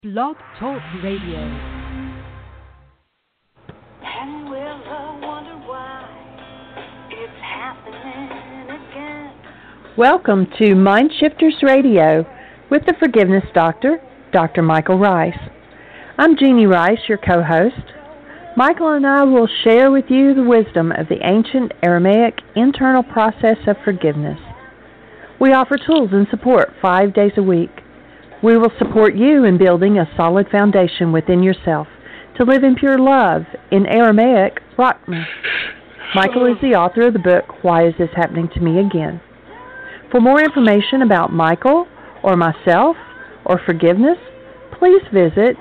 Blog Talk Radio. And we'll wonder why it's happening again. Welcome to Mind Shifters Radio with the Forgiveness Doctor, Dr. Michael Rice. I'm Jeannie Rice, your co-host. Michael and I will share with you the wisdom of the ancient Aramaic internal process of forgiveness. We offer tools and support 5 days a week. We will support you in building a solid foundation within yourself to live in pure love, in Aramaic, Rachma. Michael is the author of the book, Why Is This Happening to Me Again? For more information about Michael or myself or forgiveness, please visit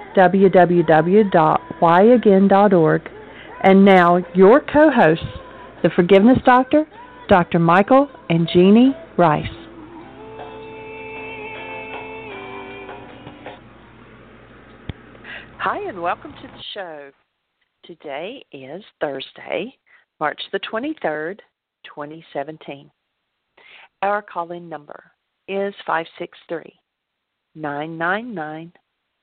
www.whyagain.org. And now, your co-hosts, the Forgiveness Doctor, Dr. Michael and Jeannie Rice. Hi, and welcome to the show. Today is Thursday, March the 23rd, 2017. Our call-in number is 563-999-3581.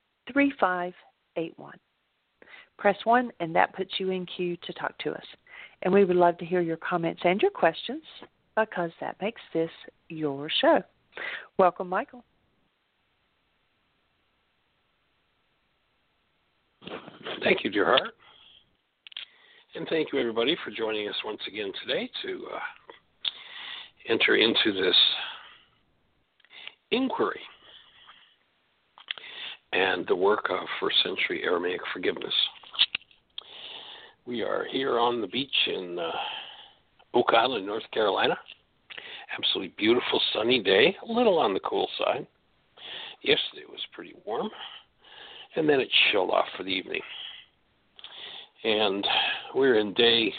Press 1, and that puts you in queue to talk to us. And we would love to hear your comments and your questions because that makes this your show. Welcome, Michael. Thank you, dear heart. And thank you, everybody, for joining us once again today to enter into this inquiry and the work of first-century Aramaic forgiveness. We are here on the beach in Oak Island, North Carolina. Absolutely beautiful, sunny day, a little on the cool side. Yesterday was pretty warm, and then it chilled off for the evening. And we're in day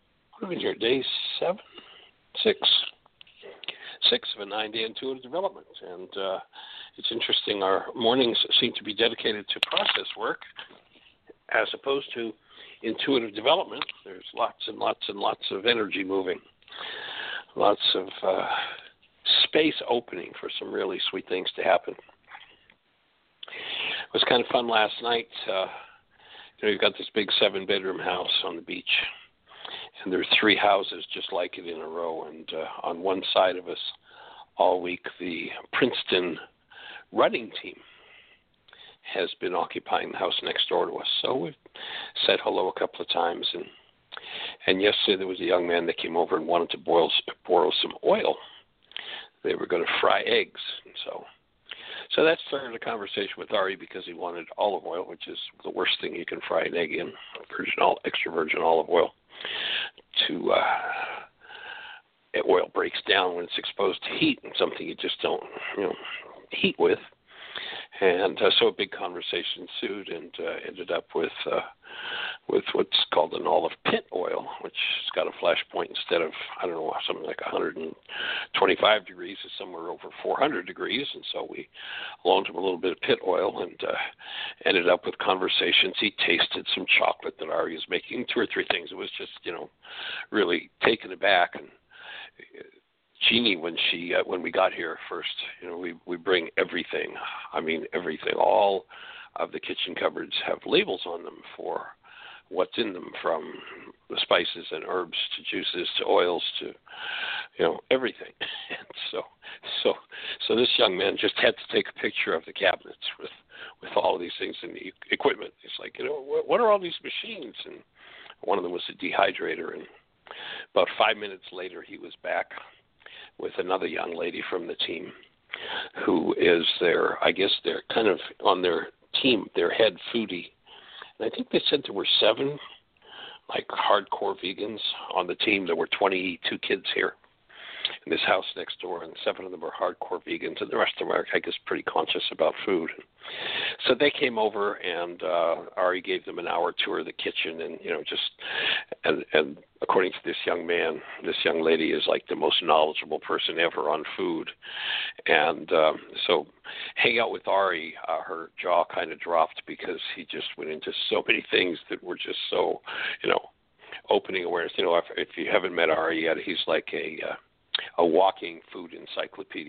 6 of a 9-day intuitive development. And it's interesting, our mornings seem to be dedicated to process work as opposed to intuitive development. There's lots and lots and lots of energy moving, lots of space opening for some really sweet things to happen. It was kind of fun last night. You've got this big 7-bedroom house on the beach, and there's 3 houses just like it in a row. And on one side of us all week, the Princeton running team has been occupying the house next door to us. So we've said hello a couple of times. And yesterday there was a young man that came over and wanted to borrow some oil. They were going to fry eggs. And so that started a conversation with Ari because he wanted olive oil, which is the worst thing you can fry an egg in, extra virgin olive oil. Oil breaks down when it's exposed to heat, and something you just don't, heat with. And so a big conversation ensued, and ended up with what's called an olive pit oil, which has got a flash point instead of, something like 125 degrees is somewhere over 400 degrees. And so we loaned him a little bit of pit oil and ended up with conversations. He tasted some chocolate that Ari was making, 2 or 3 things. It was just, really taken aback. And Jeannie, when we got here first, we bring everything. I mean, everything. All of the kitchen cupboards have labels on them for what's in them, from the spices and herbs to juices to oils to, everything. And so this young man just had to take a picture of the cabinets with all of these things in the equipment. He's like, what are all these machines? And one of them was a dehydrator. And about 5 minutes later, he was back with another young lady from the team who is they're kind of on their team, their head foodie. And I think they said there were 7 hardcore vegans on the team. There were 22 kids here in this house next door, and 7 of them are hardcore vegans, and the rest of them are, pretty conscious about food. So they came over, and Ari gave them an hour tour of the kitchen, and and according to this young man, this young lady is like the most knowledgeable person ever on food. And so hang out with Ari, her jaw kind of dropped because he just went into so many things that were just so, opening awareness. If you haven't met Ari yet, he's like a walking food encyclopedia.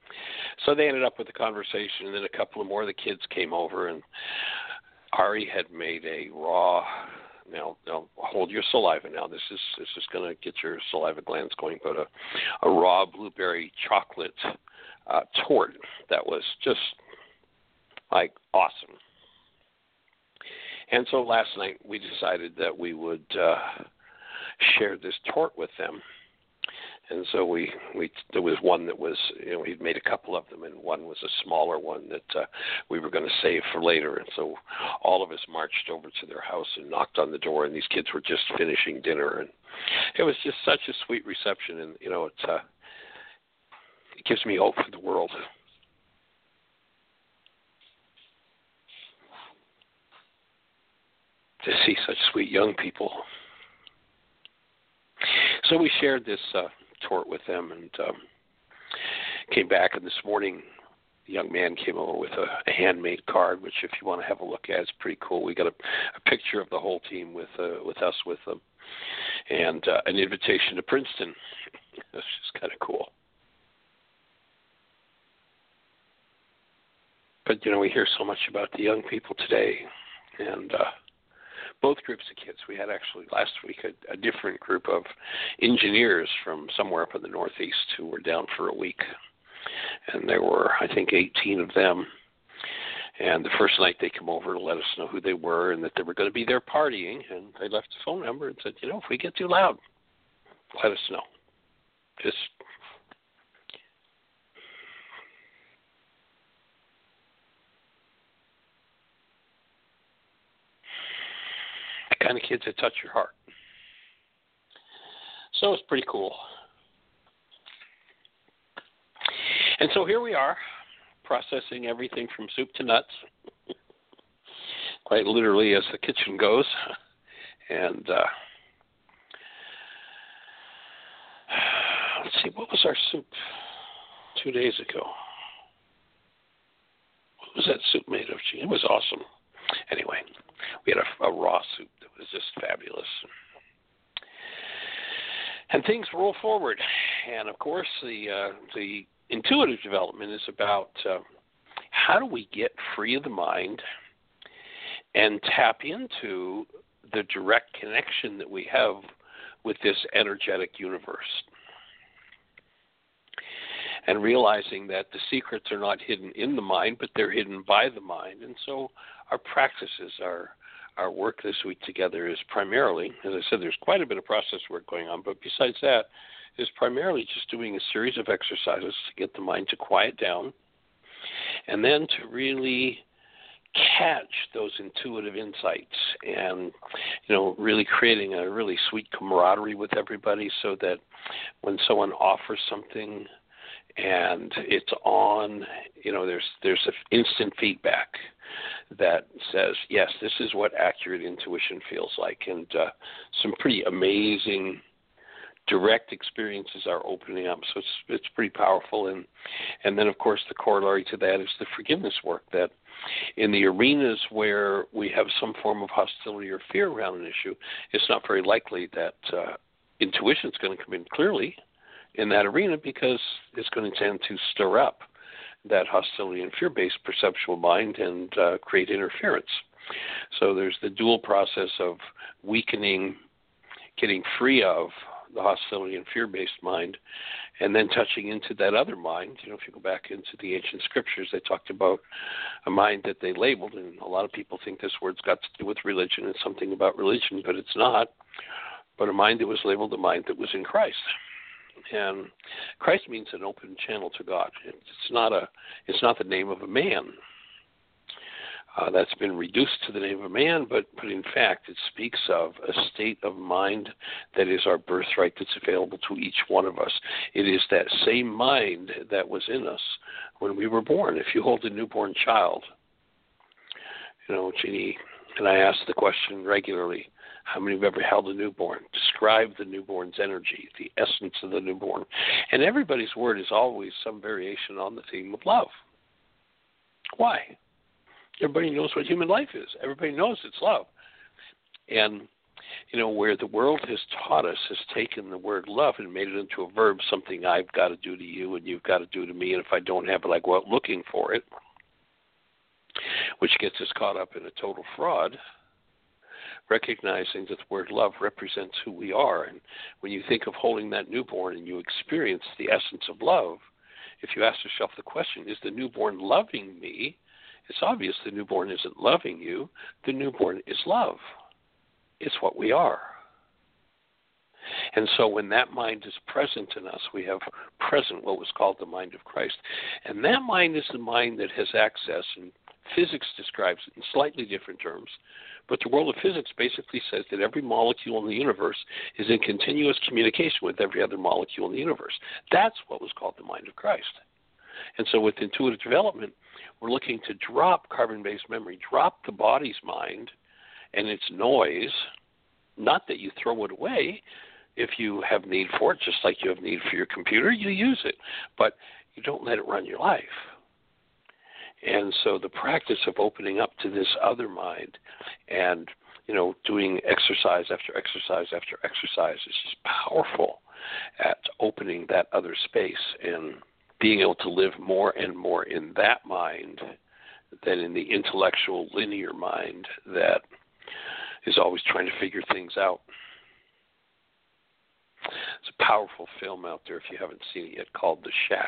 So they ended up with a conversation, and then a couple of more of the kids came over, and Ari had made a raw. Now hold your saliva. Now this is going to get your saliva glands going. But a raw blueberry chocolate tort that was just like awesome. And so last night we decided that we would share this tort with them. And so we there was one that was, we'd made a couple of them, and one was a smaller one that we were going to save for later. And so all of us marched over to their house and knocked on the door, and these kids were just finishing dinner, and it was just such a sweet reception. And it gives me hope for the world. To see such sweet young people. So we shared this tort with them, and came back, and this morning the young man came over with a handmade card, which if you want to have a look at, it's pretty cool. We got a picture of the whole team with us with them, and an invitation to Princeton. That's just kind of cool. But we hear so much about the young people today, and both groups of kids. We had actually last week a different group of engineers from somewhere up in the Northeast who were down for a week. And there were, I think, 18 of them. And the first night they come over to let us know who they were and that they were going to be there partying. And they left a phone number and said, if we get too loud, let us know. Just kind of kids that touch your heart. So it's pretty cool. And so here we are, processing everything from soup to nuts, quite literally as the kitchen goes. And let's see, what was our soup 2 days ago? What was that soup made of? It was awesome. Anyway, we had a raw soup that was just fabulous. And things roll forward. And, of course, the intuitive development is about how do we get free of the mind and tap into the direct connection that we have with this energetic universe. And realizing that the secrets are not hidden in the mind, but they're hidden by the mind. And so our practices, our work this week together is primarily, as I said, there's quite a bit of process work going on, but besides that, is primarily just doing a series of exercises to get the mind to quiet down and then to really catch those intuitive insights and, really creating a really sweet camaraderie with everybody so that when someone offers something and it's on, there's an instant feedback that says, yes, this is what accurate intuition feels like. And some pretty amazing direct experiences are opening up. So it's pretty powerful. And then, of course, the corollary to that is the forgiveness work, that in the arenas where we have some form of hostility or fear around an issue, it's not very likely that intuition is going to come in clearly in that arena, because it's going to tend to stir up that hostility and fear-based perceptual mind and create interference. So there's the dual process of weakening, getting free of the hostility and fear-based mind, and then touching into that other mind. If you go back into the ancient scriptures, they talked about a mind that they labeled, and a lot of people think this word's got to do with religion and something about religion, but it's not. But a mind that was labeled a mind that was in Christ. And Christ means an open channel to God. It's not the name of a man. That's been reduced to the name of a man, but in fact it speaks of a state of mind that is our birthright, that's available to each one of us. It is that same mind that was in us when we were born. If you hold a newborn child, Jeannie and I ask the question regularly, how many have ever held a newborn? Describe the newborn's energy, the essence of the newborn. And everybody's word is always some variation on the theme of love. Why? Everybody knows what human life is. Everybody knows it's love. And Where the world has taught us has taken the word love and made it into a verb, something I've got to do to you and you've got to do to me, and if I don't have it, I go out looking for it, which gets us caught up in a total fraud. Recognizing that the word love represents who we are. And when you think of holding that newborn and you experience the essence of love, if you ask yourself the question, is the newborn loving me? It's obvious the newborn isn't loving you. The newborn is love. It's what we are. And so when that mind is present in us, we have present what was called the mind of Christ. And that mind is the mind that has access, and physics describes it in slightly different terms. But the world of physics basically says that every molecule in the universe is in continuous communication with every other molecule in the universe. That's what was called the mind of Christ. And so with intuitive development, we're looking to drop carbon-based memory, drop the body's mind and its noise, not that you throw it away. If you have need for it, just like you have need for your computer, you use it. But you don't let it run your life. And so the practice of opening up to this other mind and, doing exercise after exercise after exercise is just powerful at opening that other space and being able to live more and more in that mind than in the intellectual linear mind that is always trying to figure things out. It's a powerful film out there if you haven't seen it yet called The Shack.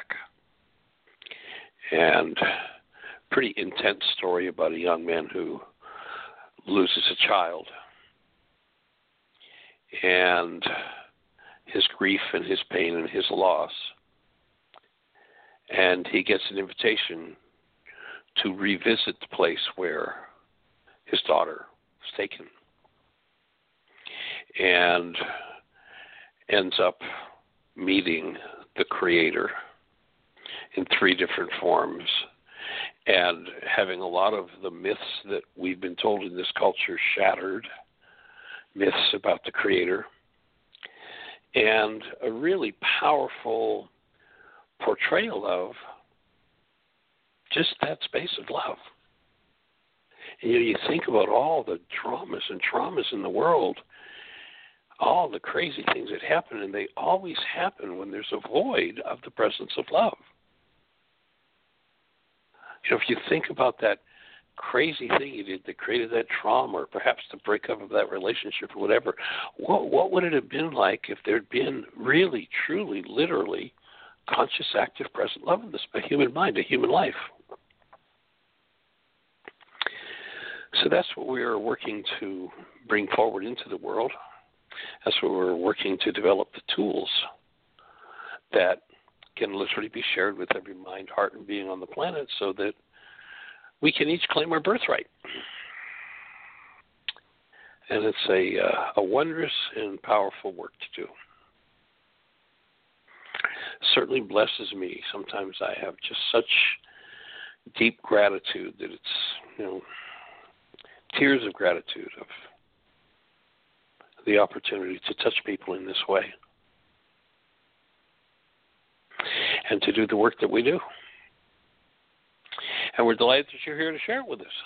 And pretty intense story about a young man who loses a child. And his grief and his pain and his loss. And he gets an invitation to revisit the place where his daughter was taken. And ends up meeting the Creator in 3 different forms and having a lot of the myths that we've been told in this culture shattered, myths about the Creator, and a really powerful portrayal of just that space of love. And you think about all the traumas in the world, all the crazy things that happen, and they always happen when there's a void of the presence of love. If you think about that crazy thing you did that created that trauma, or perhaps the breakup of that relationship or whatever, what would it have been like if there'd been really, truly, literally conscious, active, present love in a human mind, a human life? So that's what we are working to bring forward into the world. That's what we're working to develop the tools that can literally be shared with every mind, heart, and being on the planet so that we can each claim our birthright. And it's a wondrous and powerful work to do. Certainly blesses me. Sometimes I have just such deep gratitude that it's, tears of gratitude of the opportunity to touch people in this way and to do the work that we do. And we're delighted that you're here to share it with us.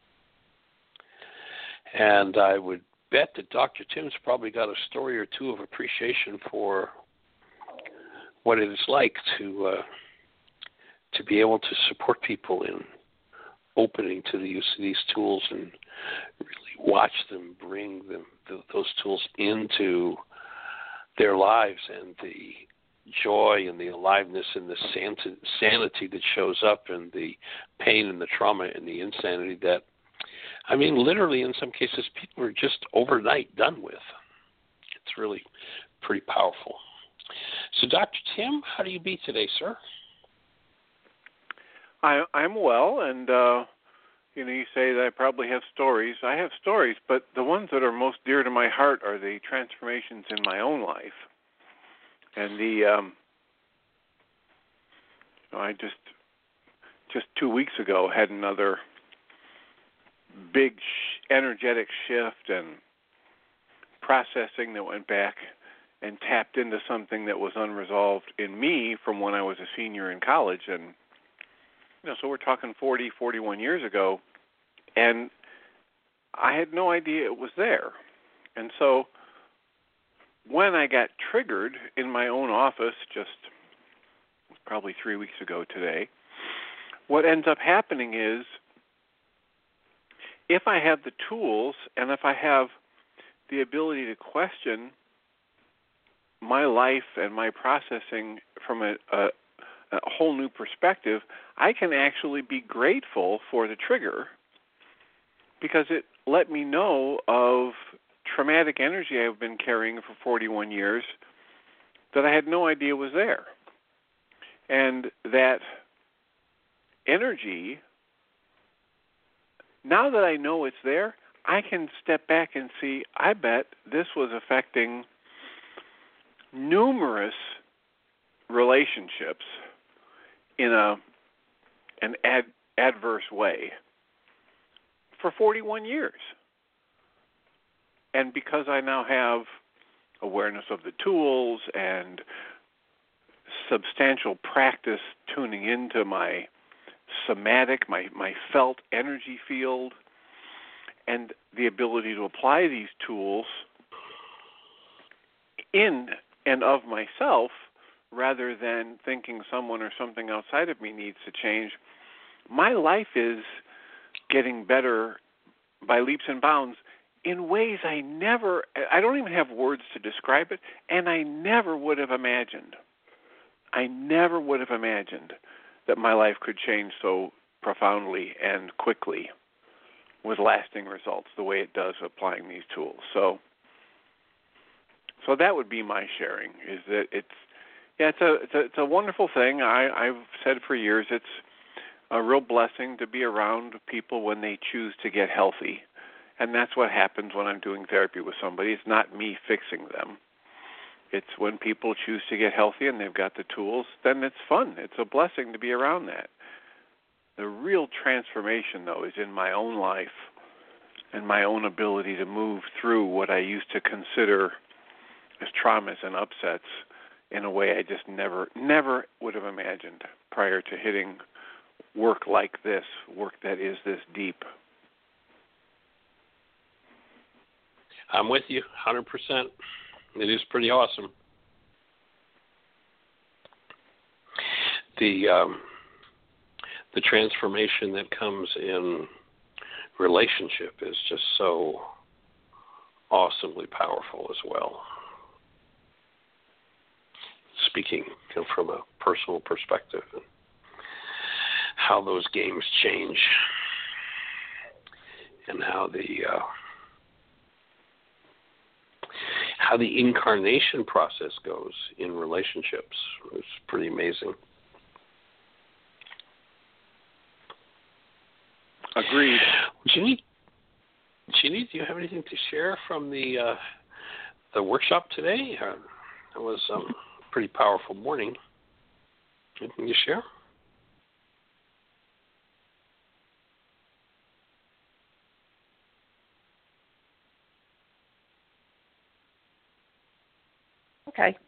And I would bet that Dr. Tim's probably got a story or two of appreciation for what it is like to be able to support people in opening to the use of these tools and really watch them bring those tools into their lives, and the joy and the aliveness and the sanity that shows up, and the pain and the trauma and the insanity that, literally in some cases people are just overnight done with. It's really pretty powerful. So Dr. Tim, how do you be today, sir? I'm well, and you say that I probably have stories. I have stories, but the ones that are most dear to my heart are the transformations in my own life. And I just 2 weeks ago had another big energetic shift and processing that went back and tapped into something that was unresolved in me from when I was a senior in college. And so we're talking 40, 41 years ago, and I had no idea it was there. And so when I got triggered in my own office just probably 3 weeks ago today, what ends up happening is if I have the tools and if I have the ability to question my life and my processing from a whole new perspective, I can actually be grateful for the trigger because it let me know of traumatic energy I've been carrying for 41 years that I had no idea was there. And that energy, now that I know it's there, I can step back and see, I bet this was affecting numerous relationships in an adverse way for 41 years. And because I now have awareness of the tools and substantial practice tuning into my somatic, my felt energy field, and the ability to apply these tools in and of myself rather than thinking someone or something outside of me needs to change, my life is getting better by leaps and bounds in ways I don't even have words to describe it, and I never would have imagined. I never would have imagined that my life could change so profoundly and quickly with lasting results the way it does applying these tools. So that would be my sharing, is that it's a wonderful thing. I've said for years it's a real blessing to be around people when they choose to get healthy. And that's what happens when I'm doing therapy with somebody. It's not me fixing them. It's when people choose to get healthy and they've got the tools, then it's fun. It's a blessing to be around that. The real transformation, though, is in my own life and my own ability to move through what I used to consider as traumas and upsets in a way I just never would have imagined prior to hitting work like this, work that is this deep. I'm with you 100%. It is pretty awesome. The transformation that comes in relationship is just so awesomely powerful as well. Speaking from a personal perspective, and how those games change, and how the incarnation process goes in relationships. It's pretty amazing. Agreed. Jeannie, do you have anything to share from the workshop today? It was a pretty powerful morning. Anything to share? Okay.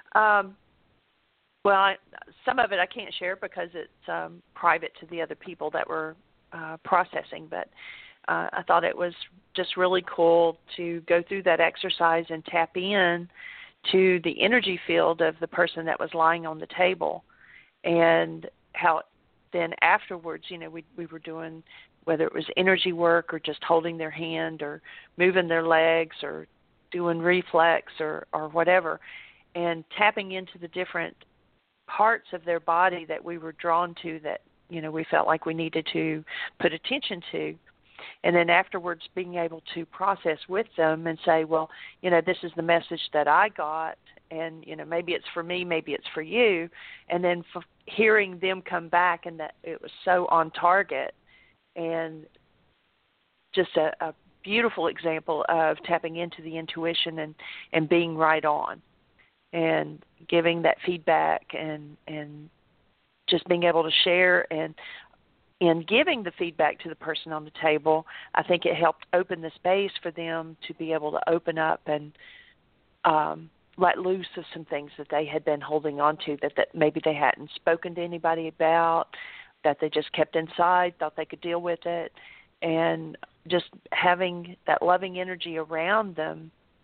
Some of it I can't share because it's private to the other people that were processing, but I thought it was just really cool to go through that exercise and tap in to the energy field of the person that was lying on the table, and how then afterwards, we were doing, whether it was energy work or just holding their hand or moving their legs or doing reflex or whatever, and tapping into the different parts of their body that we were drawn to, that we felt like we needed to put attention to. And then afterwards being able to process with them and say, well, this is the message that I got, and, maybe it's for me, maybe it's for you. And then hearing them come back and that it was so on target, and just a beautiful example of tapping into the intuition and being right on and giving that feedback and just being able to share, and in giving the feedback to the person on the table, I think it helped open the space for them to be able to open up and let loose of some things that they had been holding on to that maybe they hadn't spoken to anybody about, that they just kept inside, thought they could deal with it. And just having that loving energy around them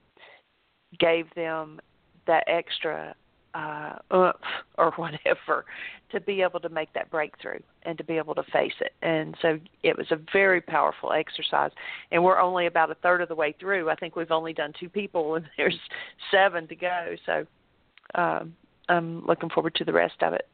gave them that extra oomph or whatever to be able to make that breakthrough and to be able to face it. And so it was a very powerful exercise. And we're only about a third of the way through. I think we've only done 2 people, and there's 7 to go. So I'm looking forward to the rest of it.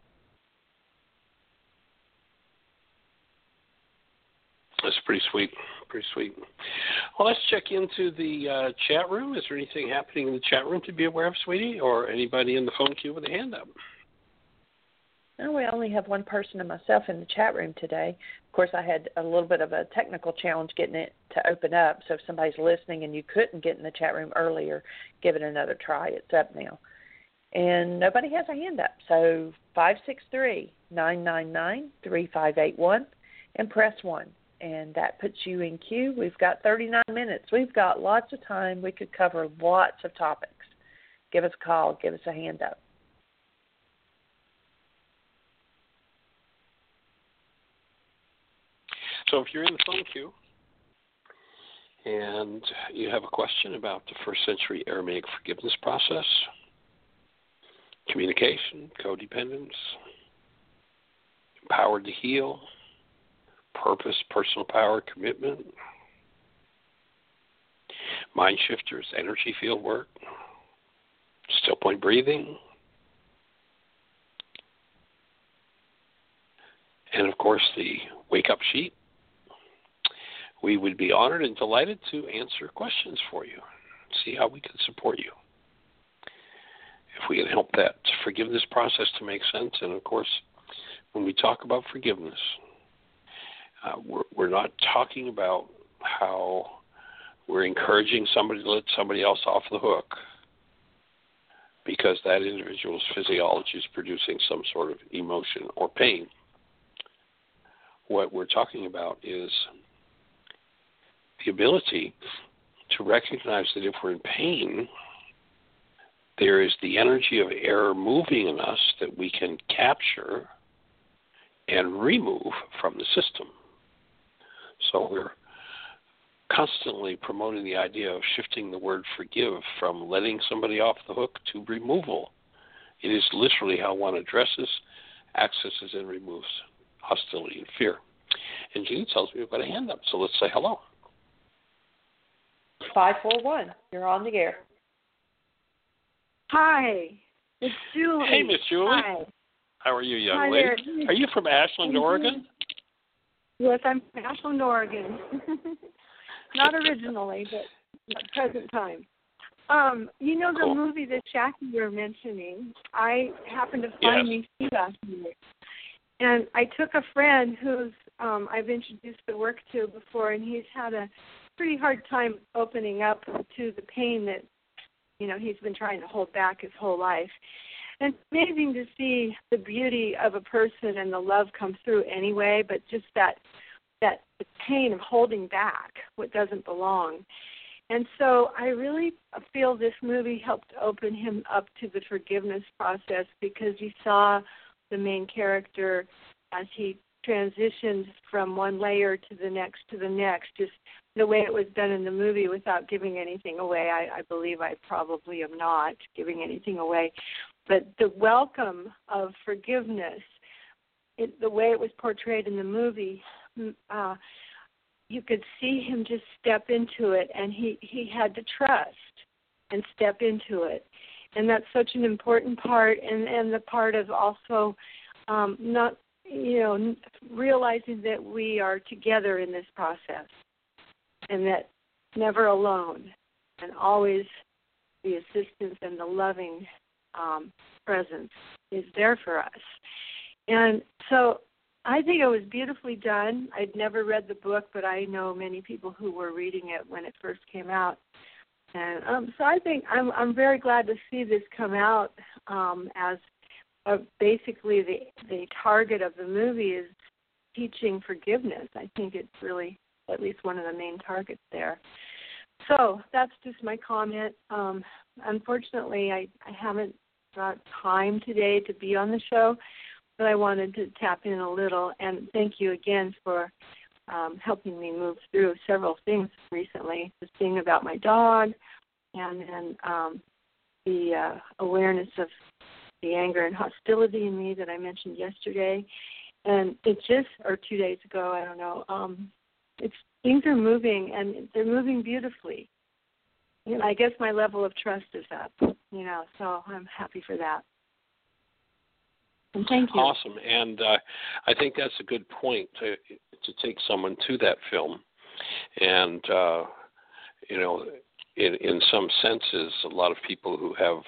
That's pretty sweet. Pretty sweet. Well, let's check into the chat room. Is there anything happening in the chat room to be aware of, sweetie, or anybody in the phone queue with a hand up? No, we only have one person and myself in the chat room today. Of course, I had a little bit of a technical challenge getting it to open up. So if somebody's listening and you couldn't get in the chat room earlier, give it another try. It's up now. And nobody has a hand up. So 563-999-3581 and press 1. And that puts you in queue. We've got 39 minutes. We've got lots of time. We could cover lots of topics. Give us a call. Give us a hand up. So if you're in the phone queue and you have a question about the first century Aramaic forgiveness process, communication, codependence, empowered to heal, purpose, personal power, commitment, mind shifters, energy field work, still point breathing, and of course the wake up sheet, we would be honored and delighted to answer questions for you, see how we can support you. If we can help that forgiveness process to make sense, and of course, when we talk about forgiveness, we're not talking about how we're encouraging somebody to let somebody else off the hook because that individual's physiology is producing some sort of emotion or pain. What we're talking about is the ability to recognize that if we're in pain, there is the energy of error moving in us that we can capture and remove from the system. So we're constantly promoting the idea of shifting the word forgive from letting somebody off the hook to removal. It is literally how one addresses, accesses, and removes hostility and fear. And Jean tells me we've got a hand up, so let's say hello. 541, you're on the air. Hi, it's Julie. Hey, Miss Julie. Hi. How are you, young Hi lady? there. Are you from Ashland, Oregon? Yes, I'm from Ashland, Oregon. Not originally, but at present time. You know Cool. the movie that Jackie you were mentioning? I happened to finally see that movie. And I took a friend who's I've introduced the work to before, and he's had a pretty hard time opening up to the pain that, he's been trying to hold back his whole life. And it's amazing to see the beauty of a person and the love come through anyway, but just that the pain of holding back what doesn't belong. And so I really feel this movie helped open him up to the forgiveness process because you saw the main character as he transitioned from one layer to the next, just the way it was done in the movie without giving anything away. I believe I probably am not giving anything away. But the welcome of forgiveness, the way it was portrayed in the movie, you could see him just step into it, and he had to trust and step into it. And that's such an important part, and the part of also not, realizing that we are together in this process and that never alone, and always the assistance and the loving presence is there for us. And so I think it was beautifully done. I'd never read the book, but I know many people who were reading it when it first came out. And so I think I'm very glad to see this come out as basically the target of the movie is teaching forgiveness. I think it's really at least one of the main targets there. So that's just my comment. Unfortunately, I haven't got time today to be on the show, but I wanted to tap in a little. And thank you again for helping me move through several things recently, just being about my dog and then the awareness of the anger and hostility in me that I mentioned yesterday. And it just, or 2 days ago, I don't know, things are moving, and they're moving beautifully. And I guess my level of trust is up, so I'm happy for that. And thank you. Awesome. And I think that's a good point to take someone to that film. And, in some senses, a lot of people who have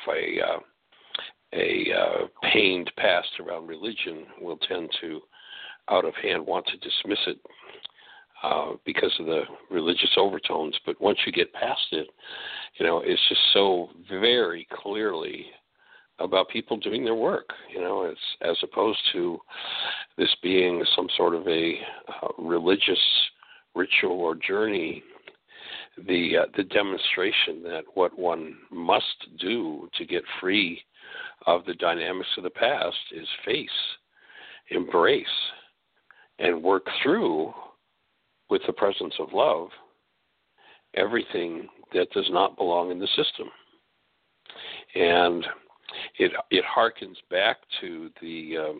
a pained past around religion will tend to, out of hand, want to dismiss it because of the religious overtones. But once you get past it, it's just so very clearly about people doing their work, as opposed to this being some sort of a religious ritual or journey. The demonstration that what one must do to get free of the dynamics of the past is face, embrace, and work through with the presence of love everything that does not belong in the system. And it harkens back to the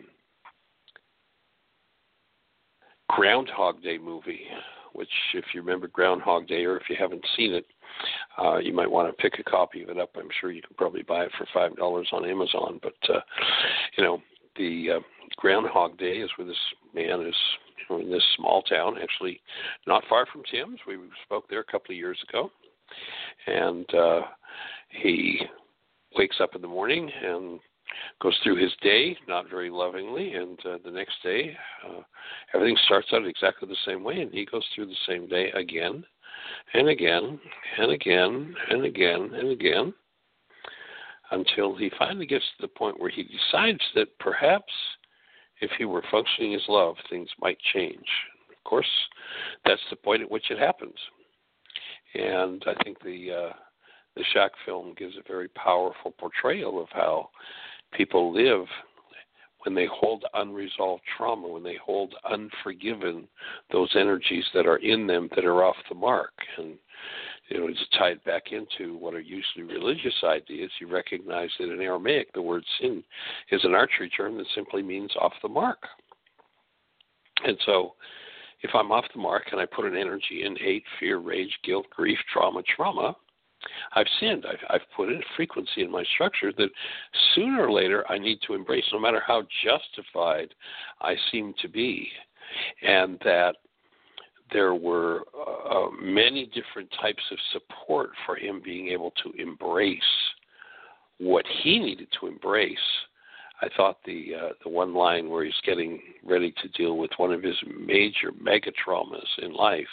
Groundhog Day movie, which, if you remember Groundhog Day, or if you haven't seen it, you might want to pick a copy of it up. I'm sure you can probably buy it for $5 on Amazon. But, the Groundhog Day is where this man is in this small town, actually not far from Tim's. We spoke there a couple of years ago. And he wakes up in the morning and goes through his day, not very lovingly, and the next day everything starts out exactly the same way, and he goes through the same day again and again and again and again and again until he finally gets to the point where he decides that perhaps if he were functioning as love, things might change. Of course, that's the point at which it happens. And I think the Shack film gives a very powerful portrayal of how people live when they hold unresolved trauma, when they hold unforgiven those energies that are in them that are off the mark. And, to tie it back into what are usually religious ideas, you recognize that in Aramaic, the word sin is an archery term that simply means off the mark. And so if I'm off the mark and I put an energy in hate, fear, rage, guilt, grief, trauma, I've sinned. I've put in a frequency in my structure that sooner or later I need to embrace, no matter how justified I seem to be. And that there were many different types of support for him being able to embrace what he needed to embrace. I thought the one line where he's getting ready to deal with one of his major mega traumas in life,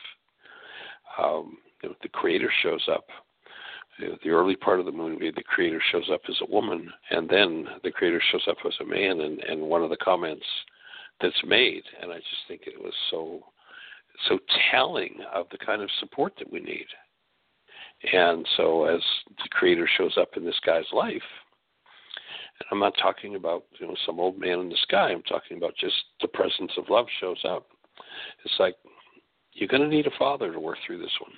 the Creator shows up. The early part of the movie, the Creator shows up as a woman, and then the Creator shows up as a man, and one of the comments that's made, and I just think it was so telling of the kind of support that we need. And so as the Creator shows up in this guy's life, and I'm not talking about some old man in the sky, I'm talking about just the presence of love shows up. It's like, you're going to need a father to work through this one.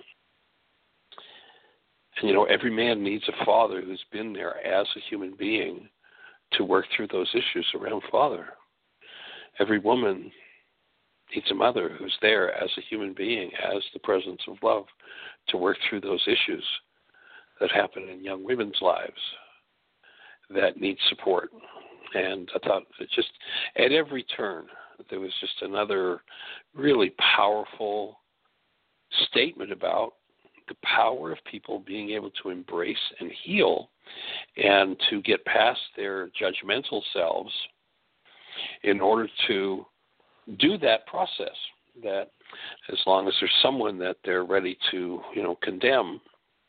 And, every man needs a father who's been there as a human being to work through those issues around father. Every woman needs a mother who's there as a human being, as the presence of love, to work through those issues that happen in young women's lives that need support. And I thought that just at every turn, there was just another really powerful statement about the power of people being able to embrace and heal and to get past their judgmental selves in order to do that process. That as long as there's someone that they're ready to, condemn,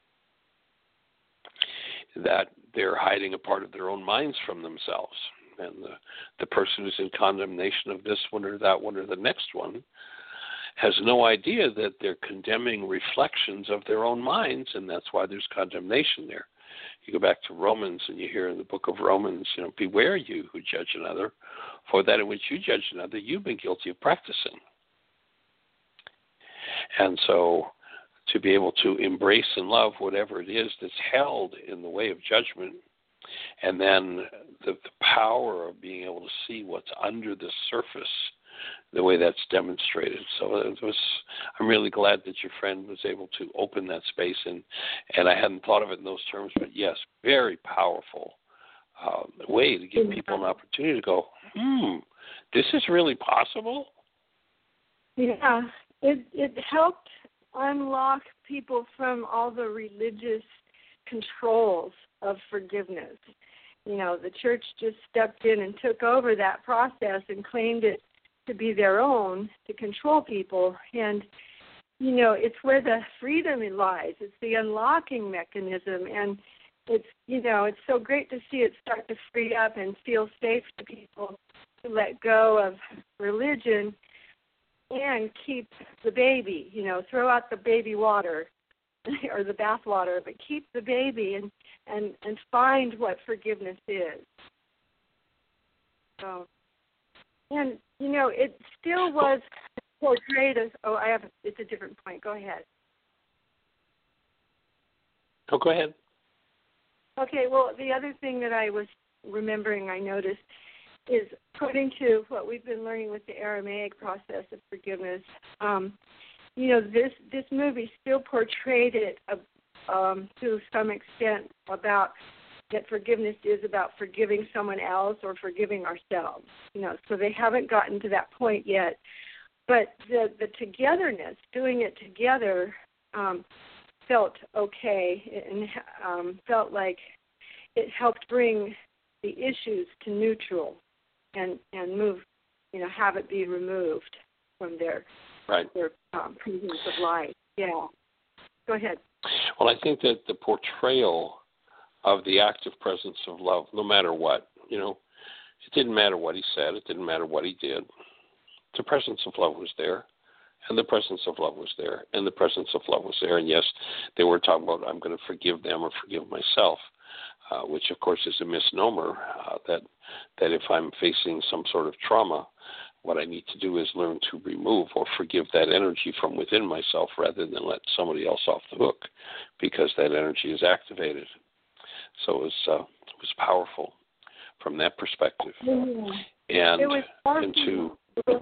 that they're hiding a part of their own minds from themselves. And the person who's in condemnation of this one or that one or the next one has no idea that they're condemning reflections of their own minds, and that's why there's condemnation there. You go back to Romans and you hear in the book of Romans, beware you who judge another, for that in which you judge another, you've been guilty of practicing. And so to be able to embrace and love whatever it is that's held in the way of judgment, and then the power of being able to see what's under the surface, the way that's demonstrated. So I'm really glad that your friend was able to open that space, and I hadn't thought of it in those terms, but yes, very powerful way to give people an opportunity to go, this is really possible? Yeah, it helped unlock people from all the religious controls of forgiveness. You know, the church just stepped in and took over that process and claimed it to be their own, to control people. And, you know, it's where the freedom lies. It's the unlocking mechanism. And it's, you know, it's so great to see it start to free up and feel safe to people to let go of religion and keep the baby, you know, throw out the baby water or the bath water, but keep the baby and find what forgiveness is. So, and, you know, it still was portrayed as, it's a different point. Go ahead. Oh, go ahead. Okay, well, the other thing that I was remembering, I noticed, is according to what we've been learning with the Aramaic process of forgiveness, you know, this movie still portrayed it to some extent about that forgiveness is about forgiving someone else or forgiving ourselves. You know, so they haven't gotten to that point yet. But the togetherness, doing it together, felt okay and felt like it helped bring the issues to neutral and move, you know, have it be removed from their presence of life. Yeah. Go ahead. Well, I think that the portrayal of the active presence of love, no matter what, you know, it didn't matter what he said, it didn't matter what he did. The presence of love was there, and the presence of love was there, and the presence of love was there. And yes, they were talking about, I'm going to forgive them or forgive myself, which of course is a misnomer, that if I'm facing some sort of trauma, what I need to do is learn to remove or forgive that energy from within myself rather than let somebody else off the hook because that energy is activated. So it was powerful from that perspective. And to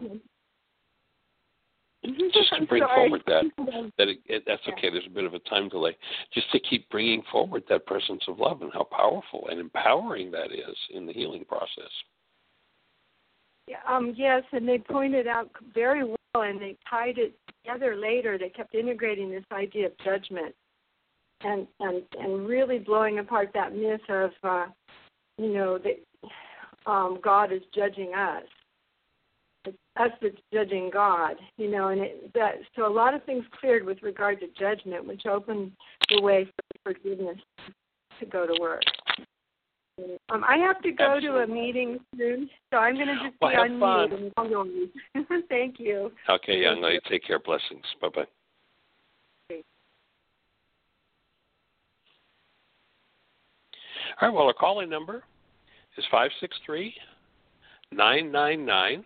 just to bring forward that's okay, there's a bit of a time delay, just to keep bringing forward that presence of love and how powerful and empowering that is in the healing process. Yes, and they pointed out very well, and they tied it together later. They kept integrating this idea of judgment and really blowing apart that myth of, you know, that God is judging us. It's us that's judging God, you know, and so a lot of things cleared with regard to judgment, which opened the way for forgiveness to go to work. I have to go to a meeting soon, so I'm going to just be on mute. Thank you. Okay, young lady. Take care. Blessings. Bye-bye. Okay. All right, well, our call-in number is 563-999-3581.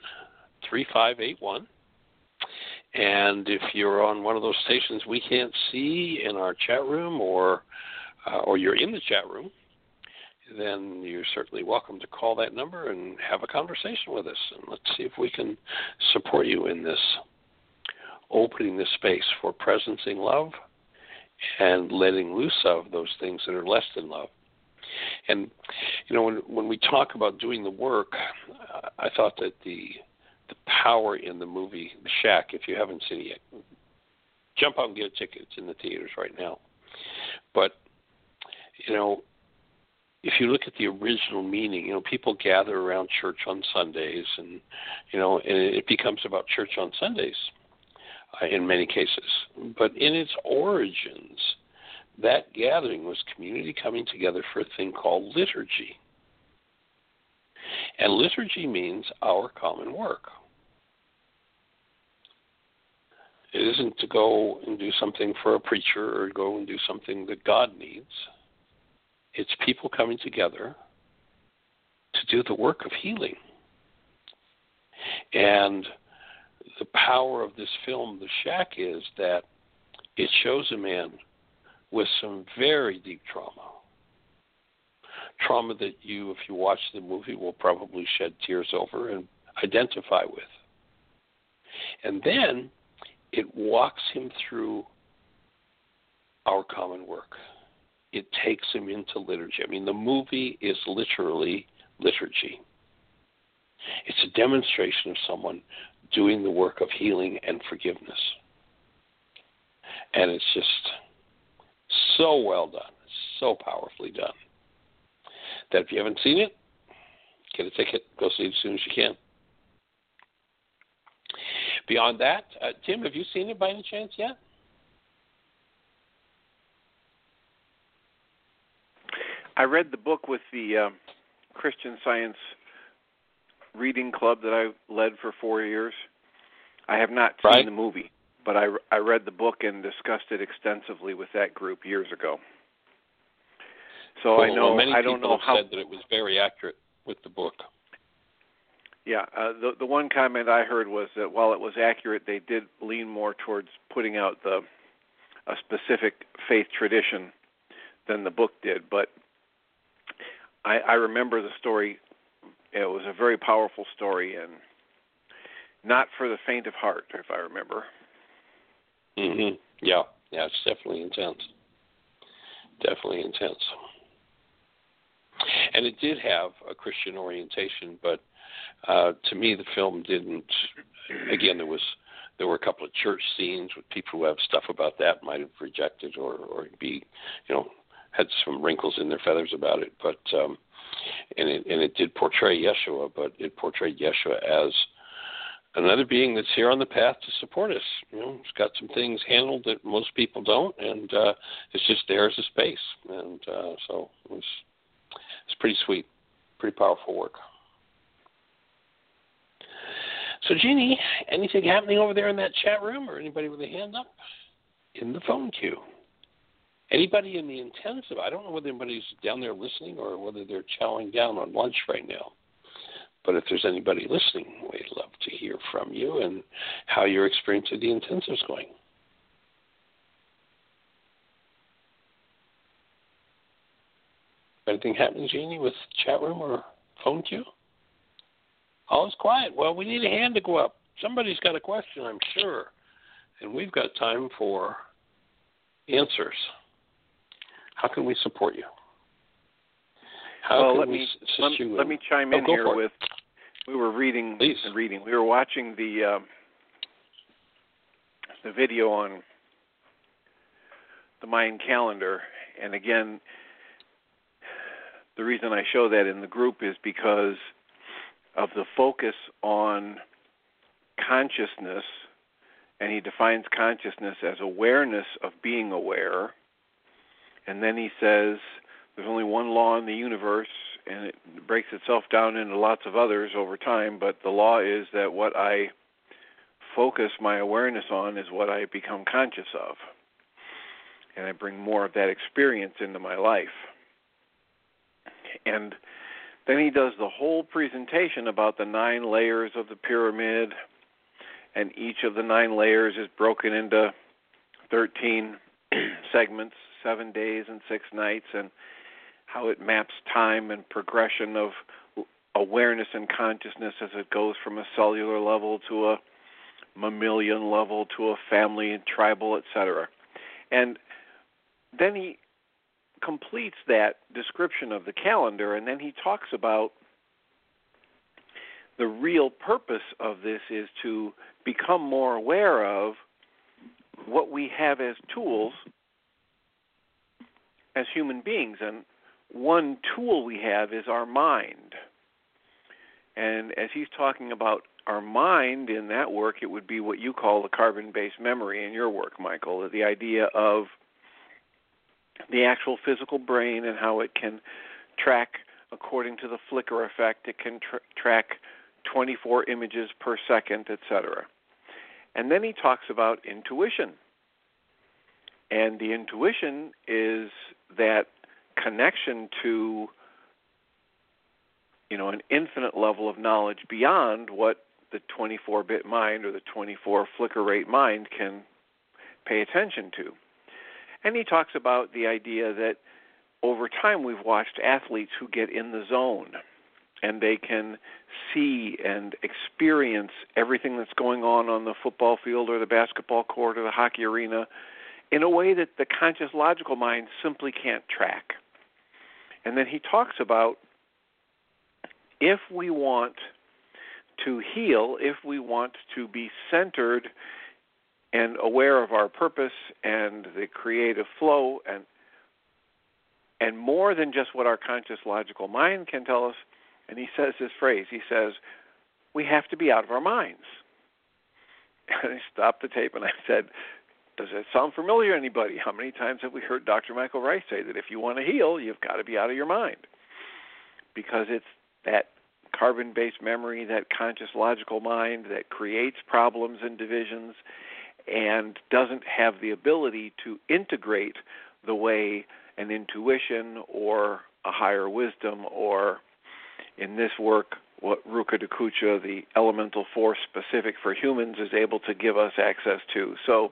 And if you're on one of those stations we can't see in our chat room or you're in the chat room, then you're certainly welcome to call that number and have a conversation with us. And let's see if we can support you in this, opening this space for presencing love and letting loose of those things that are less than love. And, you know, when we talk about doing the work, I thought that the power in the movie The Shack, if you haven't seen it yet, jump out and get a ticket. It's in the theaters right now. But, you know, if you look at the original meaning, you know, people gather around church on Sundays and, you know, and it becomes about church on Sundays in many cases. But in its origins, that gathering was community coming together for a thing called liturgy. And liturgy means our common work. It isn't to go and do something for a preacher or go and do something that God needs. It's people coming together to do the work of healing. And the power of this film, The Shack, is that it shows a man with some very deep trauma that you, if you watch the movie, will probably shed tears over and identify with. And then it walks him through our common work. It takes him into liturgy. I mean, the movie is literally liturgy. It's a demonstration of someone doing the work of healing and forgiveness. And it's just so well done, so powerfully done, that if you haven't seen it, get a ticket, go see it as soon as you can. Beyond that, Tim, have you seen it by any chance yet? I read the book with the Christian Science reading club that I led for 4 years. I have not seen the movie, but I read the book and discussed it extensively with that group years ago. So I know many I don't people know have how said that it was very accurate with the book. Yeah, the one comment I heard was that while it was accurate, they did lean more towards putting out a specific faith tradition than the book did. But I remember the story. It was a very powerful story and not for the faint of heart, if I remember. Mm-hmm. Yeah, it's definitely intense. Definitely intense. And it did have a Christian orientation, but to me, the film didn't. Again, there were a couple of church scenes with people who have stuff about that might have rejected or be, had some wrinkles in their feathers about it. But and it did portray Yeshua, but it portrayed Yeshua as another being that's here on the path to support us. It's got some things handled that most people don't, and it's just there as a space. And so it's pretty sweet, pretty powerful work. So, Jeannie, anything happening over there in that chat room, or anybody with a hand up in the phone queue? Anybody in the intensive? I don't know whether anybody's down there listening or whether they're chowing down on lunch right now. But if there's anybody listening, we'd love to hear from you and how your experience of the intensive is going. Anything happening, Jeannie, with chat room or phone queue? All is quiet. Well, we need a hand to go up. Somebody's got a question, I'm sure. And we've got time for answers. How can we support you? Let me chime in here with. We were reading. Please. We were watching the video on the Mayan calendar, and again, the reason I show that in the group is because of the focus on consciousness, and he defines consciousness as awareness of being aware. And then he says there's only one law in the universe, and it breaks itself down into lots of others over time, but the law is that what I focus my awareness on is what I become conscious of. And I bring more of that experience into my life. And then he does the whole presentation about the 9 layers of the pyramid, and each of the 9 layers is broken into 13 segments, 7 days and 6 nights, and how it maps time and progression of awareness and consciousness as it goes from a cellular level to a mammalian level to a family and tribal, etc. And then he completes that description of the calendar, and then he talks about the real purpose of this is to become more aware of what we have as tools as human beings. And one tool we have is our mind. And as he's talking about our mind in that work, it would be what you call the carbon-based memory in your work, Michael, the idea of the actual physical brain and how it can track, according to the flicker effect, it can track 24 images per second, etc. And then he talks about intuition. And the intuition is that connection to, an infinite level of knowledge beyond what the 24-bit mind or the 24 flicker rate mind can pay attention to. And he talks about the idea that over time we've watched athletes who get in the zone and they can see and experience everything that's going on the football field or the basketball court or the hockey arena in a way that the conscious logical mind simply can't track. And then he talks about if we want to heal, if we want to be centered and aware of our purpose and the creative flow and more than just what our conscious logical mind can tell us, and he says this phrase, he says, we have to be out of our minds. And I stopped the tape and I said, does that sound familiar to anybody? How many times have we heard Dr. Michael Rice say that if you want to heal, you've got to be out of your mind? Because it's that carbon-based memory, that conscious logical mind that creates problems and divisions and doesn't have the ability to integrate the way an intuition or a higher wisdom or, in this work, what Ruka Dakucha, the elemental force specific for humans, is able to give us access to. So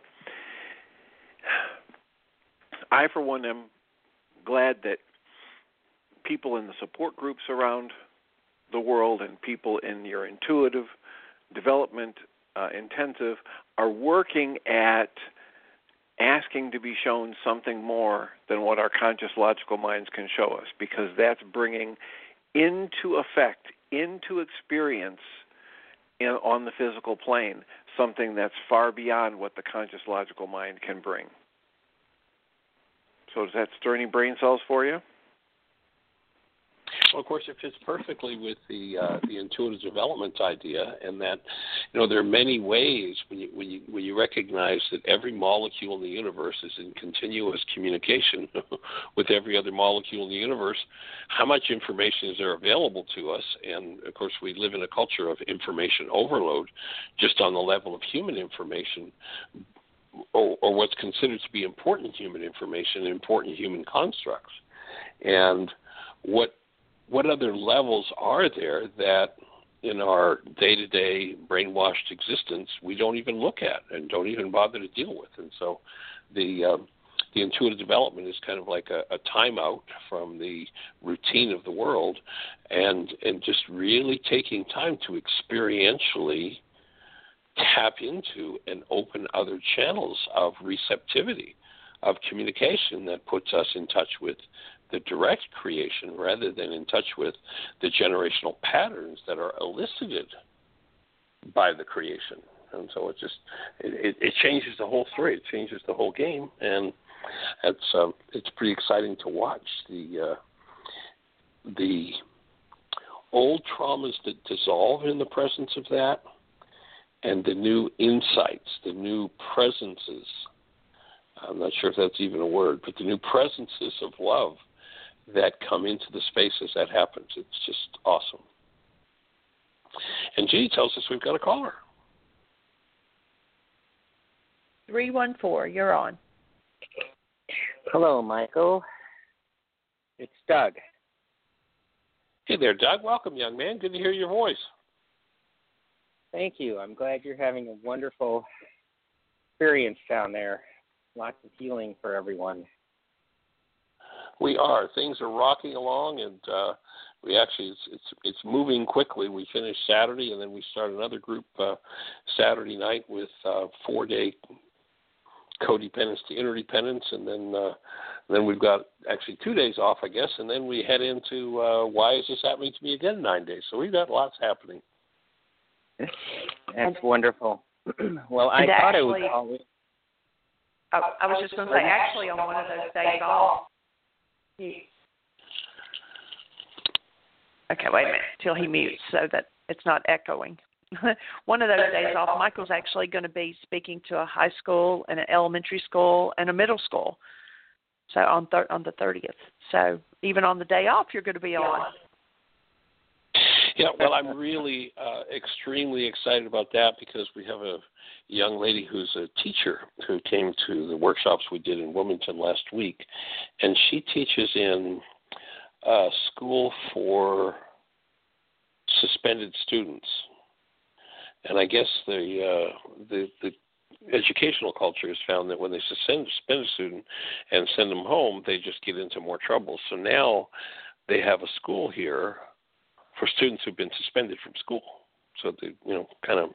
I, for one, am glad that people in the support groups around the world and people in your intuitive development intensive are working at asking to be shown something more than what our conscious logical minds can show us, because that's bringing into effect, into experience on the physical plane, something that's far beyond what the conscious logical mind can bring. So does that stir any brain cells for you? Well, of course, it fits perfectly with the intuitive development idea, and that there are many ways when you recognize that every molecule in the universe is in continuous communication with every other molecule in the universe. How much information is there available to us? And of course, we live in a culture of information overload, just on the level of human information, or what's considered to be important human information, important human constructs, and what other levels are there that in our day-to-day brainwashed existence we don't even look at and don't even bother to deal with? And so the intuitive development is kind of like a timeout from the routine of the world and just really taking time to experientially tap into and open other channels of receptivity, of communication that puts us in touch with the direct creation rather than in touch with the generational patterns that are elicited by the creation. And so it changes the whole story. It changes the whole game, and it's pretty exciting to watch the old traumas that dissolve in the presence of that, and the new insights, the new presences. I'm not sure if that's even a word, but the new presences of love that come into the space as that happens. It's just awesome. And Jeannie tells us we've got a caller. 314, you're on. Hello, Michael. It's Doug. Hey there, Doug. Welcome, young man. Good to hear your voice. Thank you. I'm glad you're having a wonderful experience down there. Lots of healing for everyone. We are. Things are rocking along, and we actually it's moving quickly. We finished Saturday, and then we start another group Saturday night with 4-day codependence to interdependence, and then we've got actually 2 days off, I guess, and then we head into why is this happening to me again in 9 days. So we've got lots happening. That's wonderful. Well, I thought it was always. I was just going to say, actually, on one of those days off. Okay, wait a minute till he mutes so that it's not echoing. One of those days off, Michael's actually going to be speaking to a high school and an elementary school and a middle school. So on the 30th. So even on the day off, you're going to be on. Yeah, well, I'm really extremely excited about that because we have a young lady who's a teacher who came to the workshops we did in Wilmington last week, and she teaches in a school for suspended students. And I guess the educational culture has found that when they suspend a student and send them home, they just get into more trouble. So now they have a school here for students who've been suspended from school. So they, kind of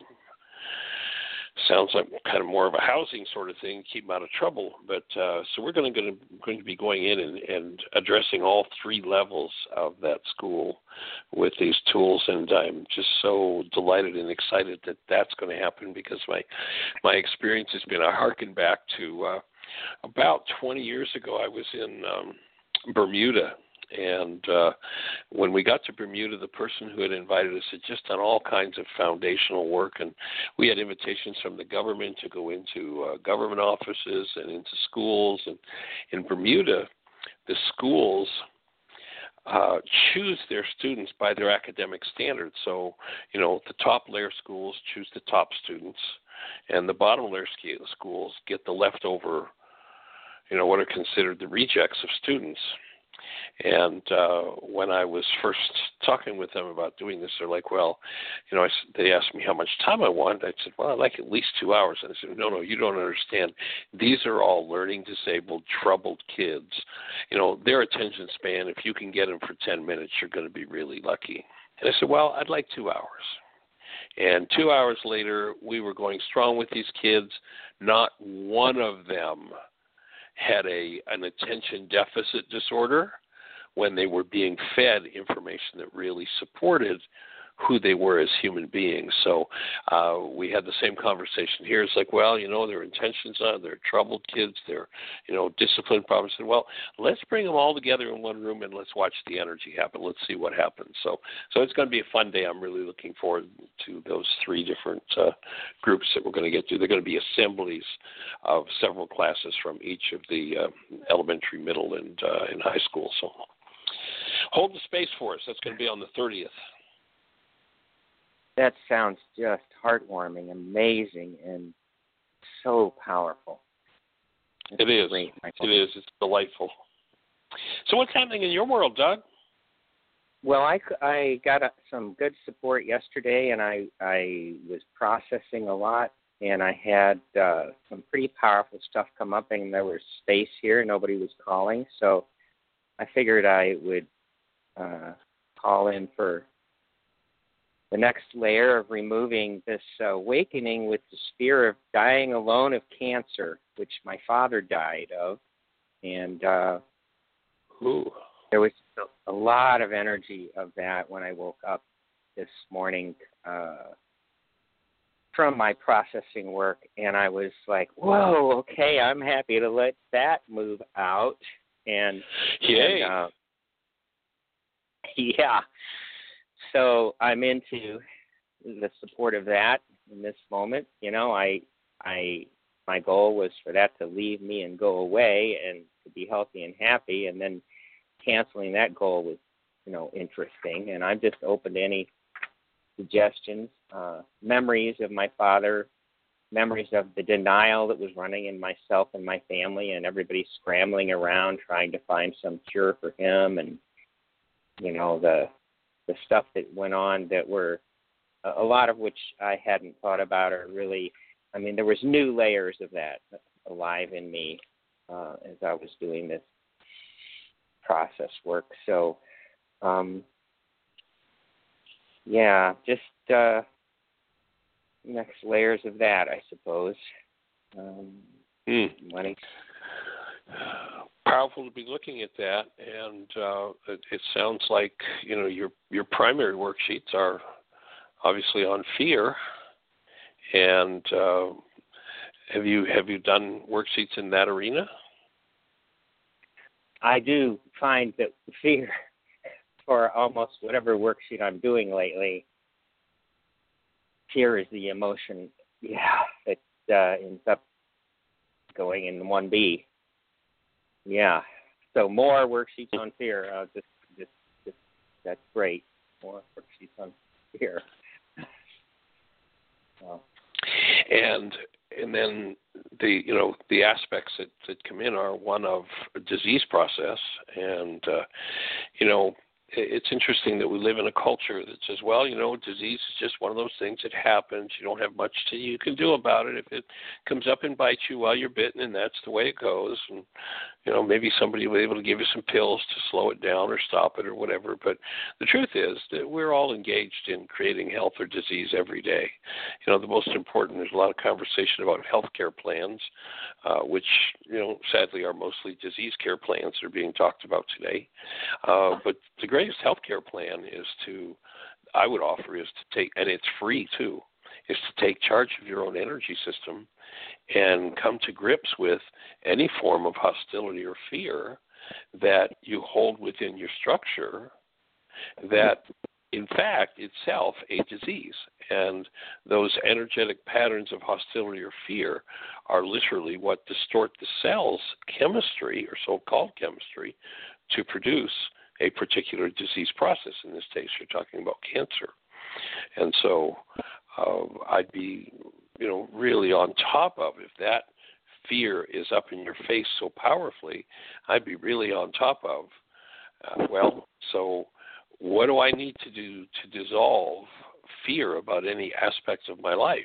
sounds like kind of more of a housing sort of thing, keep them out of trouble. But so we're going to be going in and addressing all three levels of that school with these tools, and I'm just so delighted and excited that that's going to happen, because my experience has been, I harken back to about 20 years ago. I was in Bermuda. And when we got to Bermuda, the person who had invited us had just done all kinds of foundational work, and we had invitations from the government to go into government offices and into schools. And in Bermuda, the schools choose their students by their academic standards. So, the top layer schools choose the top students, and the bottom layer schools get the leftover, what are considered the rejects of students. And when I was first talking with them about doing this, they're like, well, they asked me how much time I want. I said, well, I'd like at least 2 hours. And they said, no, you don't understand. These are all learning disabled, troubled kids. Their attention span, if you can get them for 10 minutes, you're going to be really lucky. And I said, well, I'd like 2 hours. And 2 hours later, we were going strong with these kids. Not one of them had an attention deficit disorder when they were being fed information that really supported who they were as human beings. So we had the same conversation here. It's like, well, their intentions are, they're troubled kids, they're, discipline problems. And well, let's bring them all together in one room and let's watch the energy happen. Let's see what happens. So it's going to be a fun day. I'm really looking forward to those three different groups that we're going to get to. They're going to be assemblies of several classes from each of the elementary, middle, and high school. So hold the space for us. That's going to be on the 30th. That sounds just heartwarming, amazing, and so powerful. It is. Great, it is. It's delightful. So what's happening in your world, Doug? Well, I got some good support yesterday, and I was processing a lot, and I had some pretty powerful stuff come up, and there was space here. Nobody was calling, so I figured I would call in for the next layer of removing this awakening with the fear of dying alone of cancer, which my father died of. And there was a lot of energy of that when I woke up this morning from my processing work. And I was like, whoa, okay, I'm happy to let that move out. And, yay. Yeah. So I'm into the support of that in this moment. My goal was for that to leave me and go away and to be healthy and happy, and then canceling that goal was, interesting. And I'm just open to any suggestions, memories of my father, memories of the denial that was running in myself and my family, and everybody scrambling around trying to find some cure for him, and the stuff that went on that were a lot of which I hadn't thought about, or really, there was new layers of that alive in me as I was doing this process work. So, just next layers of that, I suppose. Money. Powerful to be looking at that, and it sounds like your primary worksheets are obviously on fear. And have you done worksheets in that arena? I do find that fear for almost whatever worksheet I'm doing lately, fear is the emotion. It ends up going in 1B. Yeah. So more worksheets on fear. Just that's great. More worksheets on fear. Well. And then the aspects that come in are one of a disease process, and it's interesting that we live in a culture that says, well, disease is just one of those things that happens. You don't have much you can do about it. If it comes up and bites you while you're bitten, and that's the way it goes. And, maybe somebody will be able to give you some pills to slow it down or stop it or whatever. But the truth is that we're all engaged in creating health or disease every day. The most important, there's a lot of conversation about healthcare plans, which, sadly are mostly disease care plans that are being talked about today. But the greatest healthcare plan I would offer is to take, and it's free too, is to take charge of your own energy system and come to grips with any form of hostility or fear that you hold within your structure that, in fact, itself a disease. And those energetic patterns of hostility or fear are literally what distort the cell's chemistry, or so-called chemistry, to produce a particular disease process. In this case, you're talking about cancer. And so I'd be, really on top of, if that fear is up in your face so powerfully, I'd be really on top of, so what do I need to do to dissolve fear about any aspects of my life?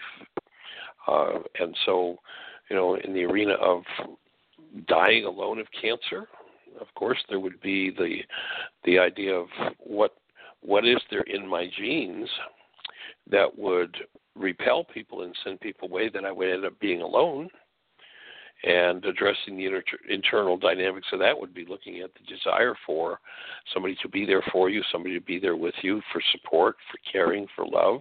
And so, in the arena of dying alone of cancer, of course, there would be the idea of what is there in my genes that would repel people and send people away that I would end up being alone. And addressing the internal dynamics of that would be looking at the desire for somebody to be there for you, somebody to be there with you for support, for caring, for love.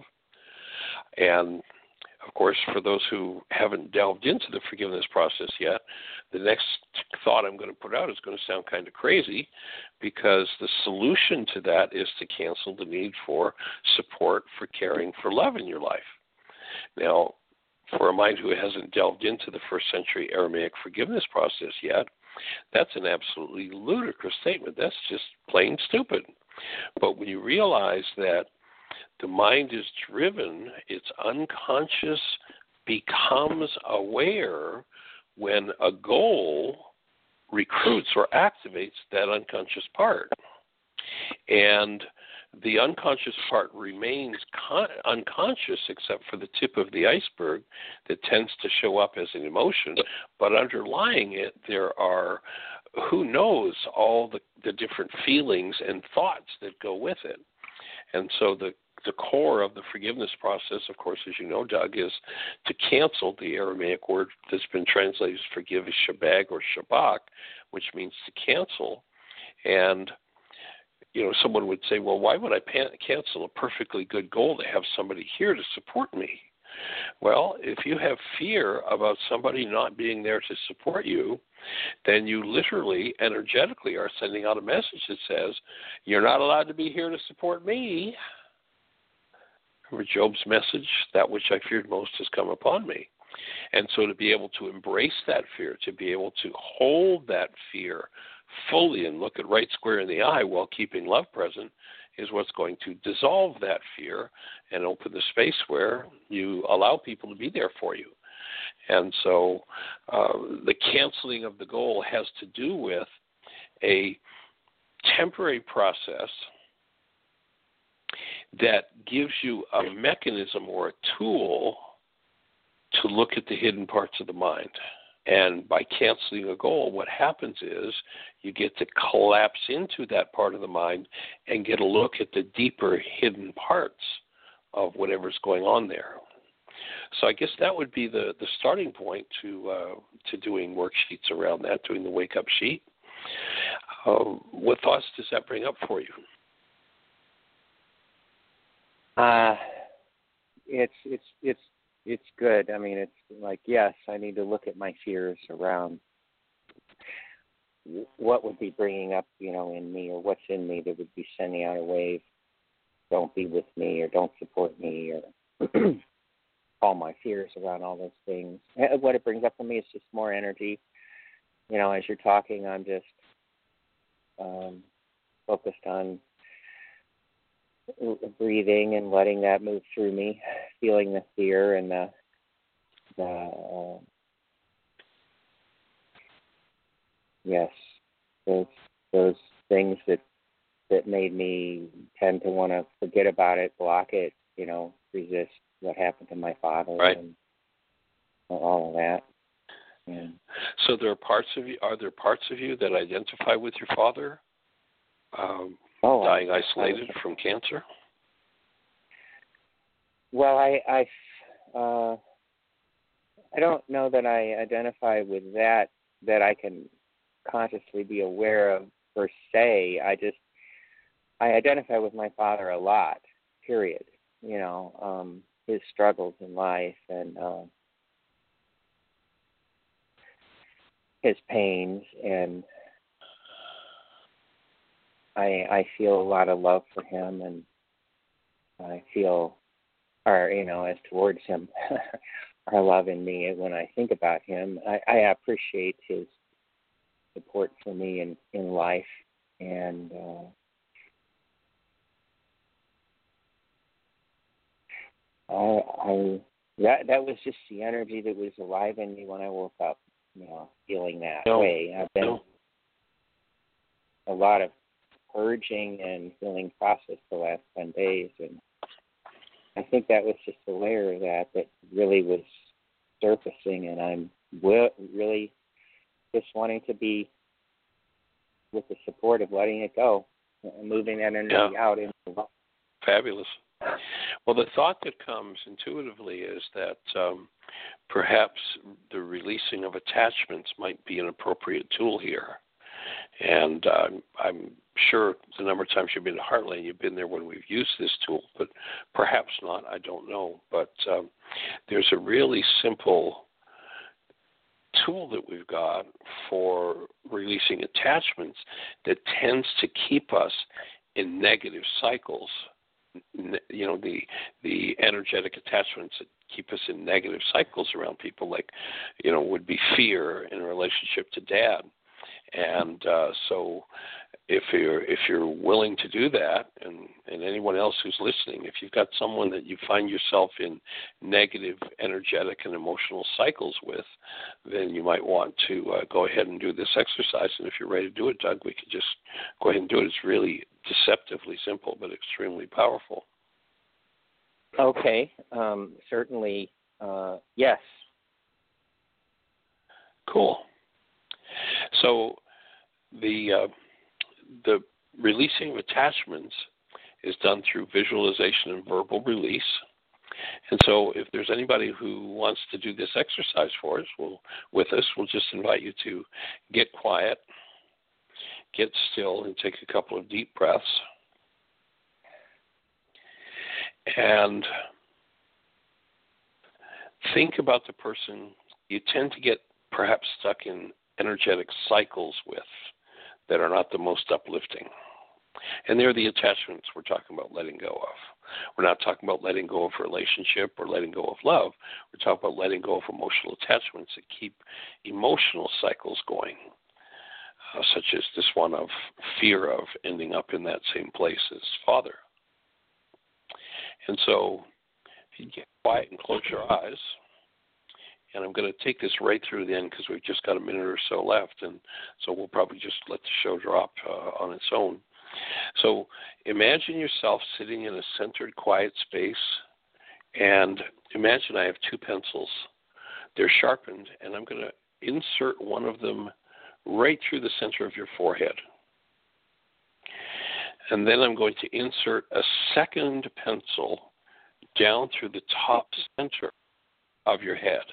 And, of course, for those who haven't delved into the forgiveness process yet, the next thought I'm going to put out is going to sound kind of crazy, because the solution to that is to cancel the need for support, for caring, for love in your life. Now, for a mind who hasn't delved into the first century Aramaic forgiveness process yet, that's an absolutely ludicrous statement. That's just plain stupid. But when you realize that the mind is driven, its unconscious becomes aware when a goal recruits or activates that unconscious part. And the unconscious part remains unconscious except for the tip of the iceberg that tends to show up as an emotion. But underlying it, there are, who knows, all the different feelings and thoughts that go with it. And so the core of the forgiveness process, of course, as you know, Doug, is to cancel. The Aramaic word that's been translated as forgive is shabag or shabak, which means to cancel. And someone would say, well, why would I cancel a perfectly good goal to have somebody here to support me? Well, if you have fear about somebody not being there to support you, then you literally, energetically are sending out a message that says, you're not allowed to be here to support me. Remember Job's message, that which I feared most has come upon me. And so to be able to embrace that fear, to be able to hold that fear fully and look it right square in the eye while keeping love present is what's going to dissolve that fear and open the space where you allow people to be there for you. And so the canceling of the goal has to do with a temporary process that gives you a mechanism or a tool to look at the hidden parts of the mind. And by canceling a goal, what happens is you get to collapse into that part of the mind and get a look at the deeper hidden parts of whatever's going on there. So I guess that would be the starting point to doing worksheets around that, doing the wake-up sheet. What thoughts does that bring up for you? It's good. I mean, it's like, yes, I need to look at my fears around what would be bringing up, in me, or what's in me that would be sending out a wave. Don't be with me, or don't support me, or all my fears around all those things. What it brings up for me is just more energy. As you're talking, I'm just focused on breathing and letting that move through me, feeling the fear and those things that that made me tend to want to forget about it, block it, resist what happened to my father, right, and all of that. Yeah. So there are parts of you. Are there parts of you that identify with your father, dying isolated from cancer? Well, I don't know that I identify with that I can consciously be aware of per se. I identify with my father a lot, period. His struggles in life and his pains, and I feel a lot of love for him, and I feel, as towards him, our love in me when I think about him. I appreciate his support for me in life, and that was just the energy that was alive in me when I woke up, feeling that way. I've been a lot of purging and healing process the last 10 days, and I think that was just a layer of that really was surfacing, and I'm really just wanting to be with the support of letting it go, moving that energy out into the light. Fabulous. Well, the thought that comes intuitively is that perhaps the releasing of attachments might be an appropriate tool here. And I'm sure the number of times you've been to Heartland, you've been there when we've used this tool, but perhaps not, I don't know. But there's a really simple tool that we've got for releasing attachments that tends to keep us in negative cycles. The energetic attachments that keep us in negative cycles around people, like, would be fear in relationship to Dad. And so if you're willing to do that, and anyone else who's listening, if you've got someone that you find yourself in negative energetic and emotional cycles with, then you might want to go ahead and do this exercise. And if you're ready to do it, Doug, we could just go ahead and do it. It's really deceptively simple, but extremely powerful. Okay, certainly, yes. Cool. So the releasing of attachments is done through visualization and verbal release. And so if there's anybody who wants to do this exercise for us, we'll just invite you to get quiet, get still, and take a couple of deep breaths. And think about the person you tend to get perhaps stuck in energetic cycles with that are not the most uplifting. And they're the attachments we're talking about letting go of. We're not talking about letting go of relationship or letting go of love. We're talking about letting go of emotional attachments that keep emotional cycles going, such as this one of fear of ending up in that same place as father. And so if you get quiet and close your eyes, and I'm going to take this right through the end because we've just got a minute or so left, and so we'll probably just let the show drop on its own. So imagine yourself sitting in a centered, quiet space, and imagine I have two pencils. They're sharpened, and I'm going to insert one of them right through the center of your forehead. And then I'm going to insert a second pencil down through the top center of your head.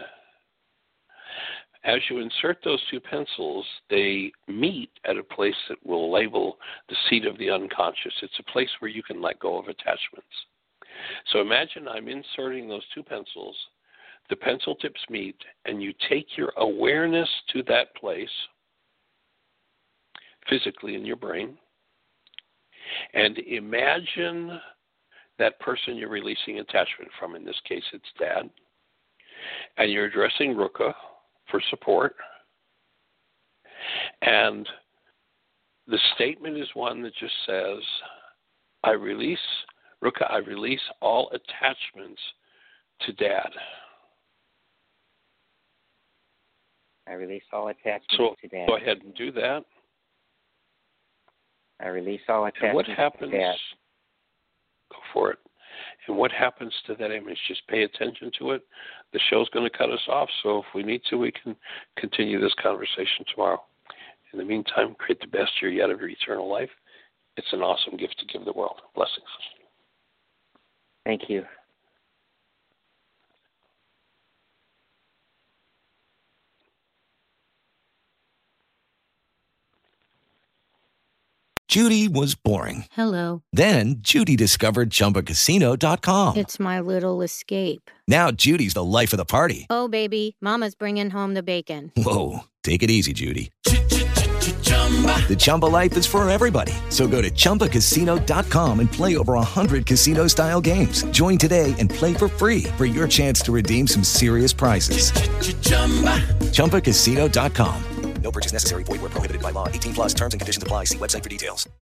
As you insert those two pencils, they meet at a place that we'll label the seat of the unconscious. It's a place where you can let go of attachments. So imagine I'm inserting those two pencils, the pencil tips meet, and you take your awareness to that place physically in your brain, and imagine that person you're releasing attachment from. In this case, it's Dad. And you're addressing Ruka for support. And the statement is one that just says, Ruka, I release all attachments to Dad. I release all attachments to Dad. Go ahead and do that. I release all attachments. And what happens? Go for it. And what happens to that image? Just pay attention to it. The show's going to cut us off, so if we need to, we can continue this conversation tomorrow. In the meantime, create the best year yet of your eternal life. It's an awesome gift to give the world. Blessings. Thank you. Judy was boring. Hello. Then Judy discovered ChumbaCasino.com. It's my little escape. Now Judy's the life of the party. Oh, baby, mama's bringing home the bacon. Whoa, take it easy, Judy. The Chumba life is for everybody. So go to ChumbaCasino.com and play over 100 casino-style games. Join today and play for free for your chance to redeem some serious prizes. ChumbaCasino.com. No purchase necessary. Void where prohibited by law. 18+ terms and conditions apply. See website for details.